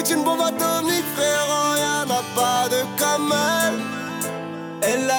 c'est une bombe atomique, frérot, y'en a pas de comme elle. Elle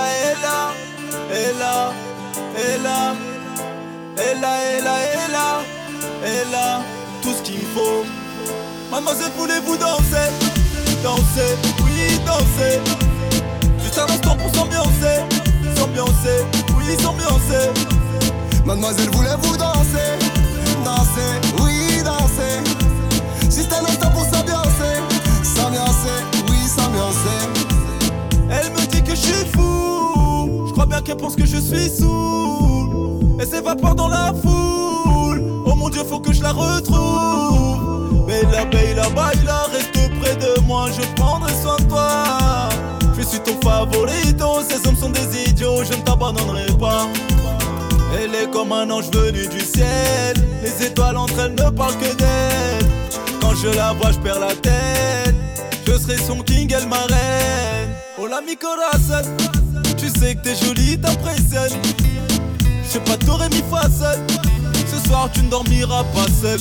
a tout ce qu'il faut. Mademoiselle, voulez-vous danser? Danser, oui, danser. Juste un instant pour s'ambiancer. S'ambiancer, oui, s'ambiancer. Mademoiselle, voulez-vous danser? Danser, oui, danser. Juste un instant pour s'ambiancer. S'ambiancer, oui, s'ambiancer. Elle me dit que je suis fou. Je crois bien qu'elle pense que je suis saoul. Elle s'évapore dans la foule. Oh mon Dieu, faut que je la retrouve. Bella, bella, baila, reste près de moi, je prendrai soin de toi. Je suis ton favorito, ces hommes sont des idiots, je ne t'abandonnerai pas. Elle est comme un ange venu du ciel. Les étoiles entre elles ne parlent que d'elle. Quand je la vois, je perds la tête. Je serai son king, elle ma reine. Hola mi corazón. Tu sais que t'es jolie, t'impressionnes. Je sais pas, t'aurais mis fa seul. Ce soir tu ne dormiras pas seul.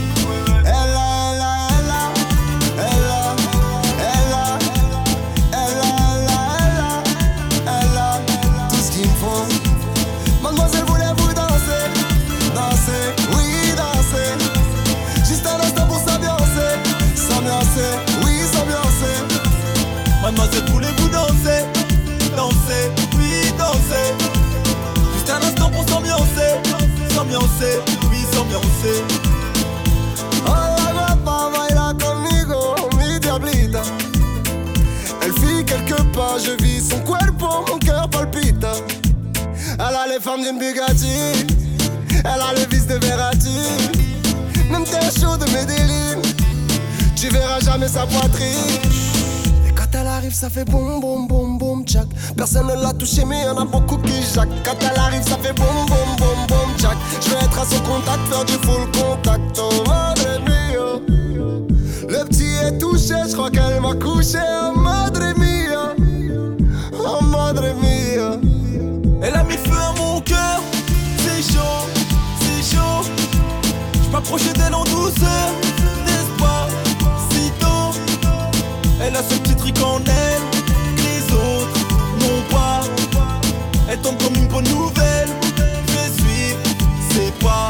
Tout ce qu'il me faut. Mademoiselle, voulez-vous danser? Danser, oui, danser. Juste un instant pour s'ambiancer. S'ambiancer, oui, s'ambiancer. Mademoiselle, voulez-vous danser? Danser, oui, danser. Juste un instant pour s'ambiancer. S'ambiancer, oui, s'ambiancer. Hola guapa, baila conmigo, mi diablita. Elle fit quelques pas, je vis son cuerpo, mon cœur palpita. Elle a les femmes d'une Bugatti, elle a les vis de Verratti. Même t'es chaud de Medellin, tu verras jamais sa poitrine. Et quand elle arrive, ça fait boum boum boum boum tchac. Personne ne l'a touché, mais y'en a beaucoup qui jacques. Quand elle arrive, ça fait boum boum boum boum tchac. Je vais être à son contact, faire du full contact. Oh madre mia, le petit est touché, je crois qu'elle m'a couché. Oh madre mia, oh madre mia. Elle a mis feu à mon cœur. C'est chaud, c'est chaud. Je m'approchais d'elle en douceur. Despacito. Elle a ce petit truc en elle que les autres n'ont pas. Elle tombe comme une bonne nouvelle. Je vais suivre ses pas.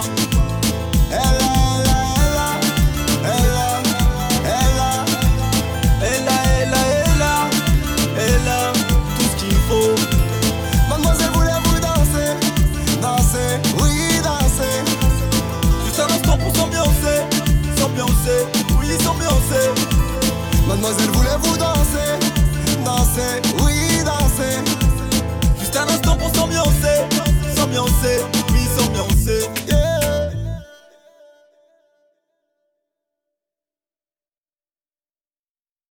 Elle a tout ce qu'il faut. Mademoiselle, voulez-vous danser? Danser, oui, danser. Juste un instant pour s'ambiancer. S'ambiancer, oui, s'ambiancer. Mademoiselle, voulez-vous danser? Danser, oui, danser. Juste un instant pour s'ambiancer. S'ambiancer,